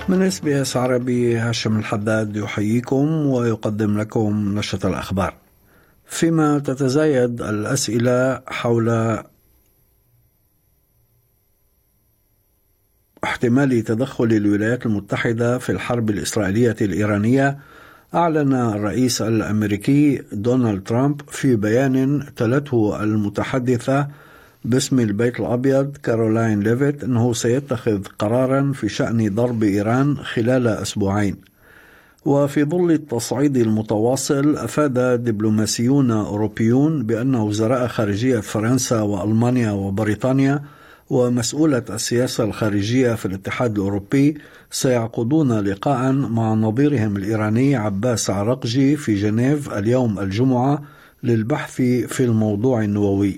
من SBS عربي هاشم الحداد يحييكم ويقدم لكم نشرة الأخبار. فيما تتزايد الأسئلة حول احتمال تدخل الولايات المتحدة في الحرب الإسرائيلية الإيرانية، أعلن الرئيس الأمريكي دونالد ترامب في بيان تلته المتحدثة باسم البيت الأبيض كارولاين ليفيت أنه سيتخذ قرارا في شأن ضرب إيران خلال أسبوعين. وفي ظل التصعيد المتواصل، أفاد دبلوماسيون أوروبيون بأن وزراء خارجية فرنسا وألمانيا وبريطانيا ومسؤولة السياسة الخارجية في الاتحاد الأوروبي سيعقدون لقاء مع نظيرهم الإيراني عباس عراقجي في جنيف اليوم الجمعة للبحث في الموضوع النووي.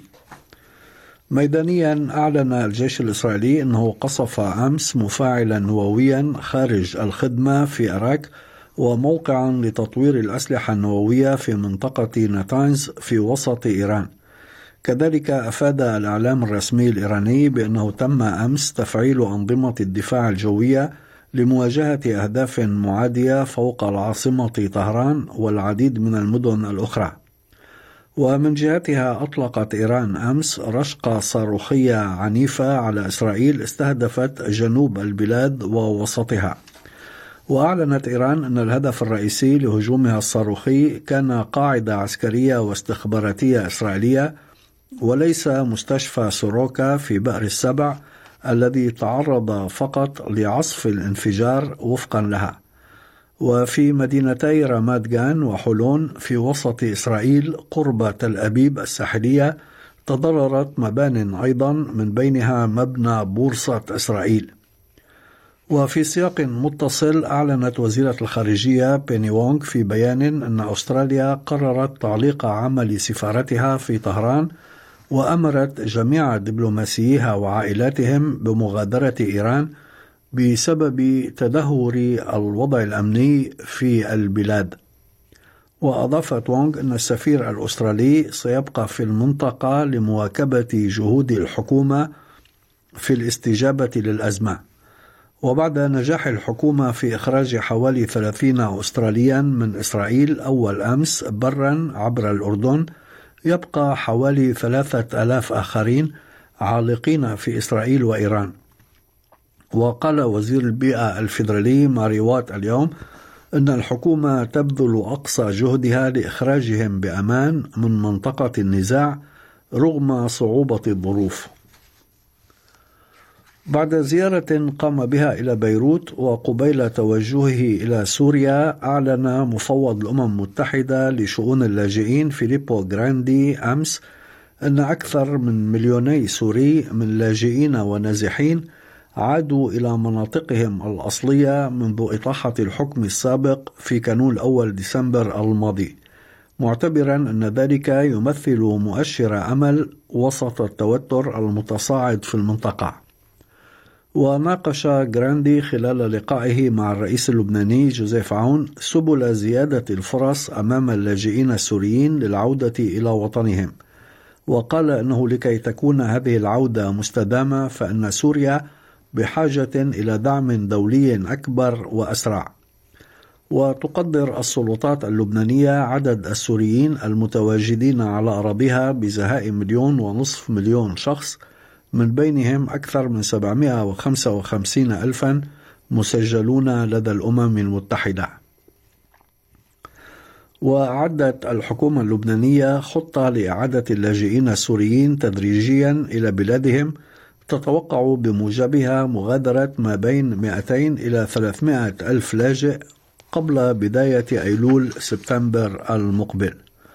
ميدانيا، أعلن الجيش الإسرائيلي أنه قصف أمس مفاعلا نوويا خارج الخدمة في أراك وموقعا لتطوير الأسلحة النووية في منطقة ناتانز في وسط إيران. كذلك أفاد الإعلام الرسمي الإيراني بأنه تم أمس تفعيل أنظمة الدفاع الجوية لمواجهة أهداف معادية فوق العاصمة طهران والعديد من المدن الأخرى. ومن جهتها، أطلقت إيران أمس رشقة صاروخية عنيفة على إسرائيل استهدفت جنوب البلاد ووسطها. وأعلنت إيران أن الهدف الرئيسي لهجومها الصاروخي كان قاعدة عسكرية واستخباراتية إسرائيلية وليس مستشفى سوروكا في بئر السبع الذي تعرض فقط لعصف الانفجار وفقا لها. وفي مدينتي رامات جان وحولون في وسط إسرائيل قرب تل أبيب الساحلية تضررت مبان أيضا، من بينها مبنى بورصة إسرائيل. وفي سياق متصل، أعلنت وزيرة الخارجية بيني وونغ في بيان أن أستراليا قررت تعليق عمل سفارتها في طهران، وأمرت جميع دبلوماسييها وعائلاتهم بمغادرة إيران بسبب تدهور الوضع الأمني في البلاد. وأضافت وونغ أن السفير الأسترالي سيبقى في المنطقة لمواكبة جهود الحكومة في الاستجابة للأزمة. وبعد نجاح الحكومة في إخراج حوالي 30 أستراليا من إسرائيل أول أمس برا عبر الأردن، يبقى حوالي 3000 آخرين عالقين في إسرائيل وإيران. وقال وزير البيئة الفيدرالي ماري وات اليوم أن الحكومة تبذل أقصى جهدها لإخراجهم بأمان من منطقة النزاع رغم صعوبة الظروف. بعد زيارة قام بها إلى بيروت وقبيل توجهه إلى سوريا، أعلن مفوض الأمم المتحدة لشؤون اللاجئين فيليبو غراندي أمس أن أكثر من 2,000,000 سوري من لاجئين ونازحين عادوا إلى مناطقهم الأصلية منذ إطاحة الحكم السابق في كانون الأول ديسمبر الماضي، معتبرا أن ذلك يمثل مؤشر أمل وسط التوتر المتصاعد في المنطقة. وناقش غراندي خلال لقائه مع الرئيس اللبناني جوزيف عون سبل زيادة الفرص أمام اللاجئين السوريين للعودة إلى وطنهم، وقال أنه لكي تكون هذه العودة مستدامة فإن سوريا بحاجة إلى دعم دولي أكبر وأسرع. وتقدر السلطات اللبنانية عدد السوريين المتواجدين على أراضيها بزهاء 1.5 مليون شخص، من بينهم أكثر من 755,000 مسجلون لدى الأمم المتحدة. وأعدت الحكومة اللبنانية خطة لإعادة اللاجئين السوريين تدريجيا إلى بلادهم، تتوقع بموجبها مغادرة ما بين 200 إلى 300 ألف لاجئ قبل بداية أيلول سبتمبر المقبل.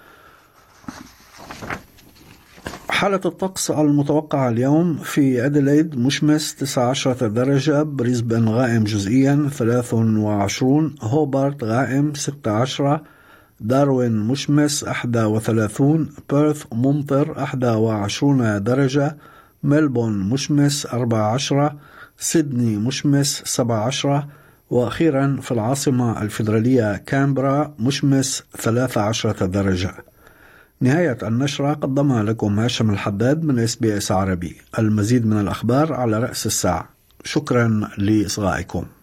حالة الطقس المتوقعة اليوم: في أديلايد مشمس 19 درجة، بريسبن غائم جزئيا 23، هوبارت غائم 16، داروين مشمس 31، بيرث ممطر 21 درجة، ملبون مشمس 14، سيدني مشمس 17، وأخيرا في العاصمة الفيدرالية كامبرا مشمس 13 درجة. نهاية النشرة قدمها لكم هاشم الحداد من SBS عربي. المزيد من الأخبار على رأس الساعة. شكرا لإصغائكم.